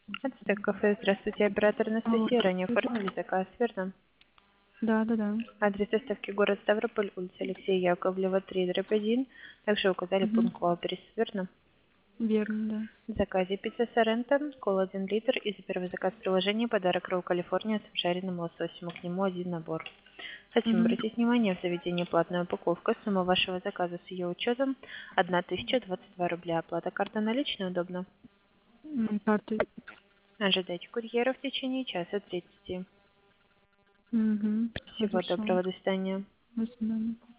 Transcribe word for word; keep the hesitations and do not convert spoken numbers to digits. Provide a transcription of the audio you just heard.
Ацтек кафе. Здравствуйте, оператор Алло, Анастасия. Ранее здравствуйте. оформили заказ, верно? Да, да, да. Адрес доставки город Ставрополь, улица Алексея Яковлева, три, дробь один. Также указали Угу. пункт Валберес, верно? Верно, да. В заказе пицца Соренто, кола один литр и за первый заказ приложения подарок Ролл Калифорния с обжаренным лососем, а к нему один набор. Хотим Угу. обратить внимание, в заведении платная упаковка, сумма вашего заказа с ее учетом тысяча двадцать два рубля. Оплата карта наличная удобно. Карты. Ожидайте курьера в течение часа тридцати. Угу. Всего Хорошо. доброго, до свидания. До свидания.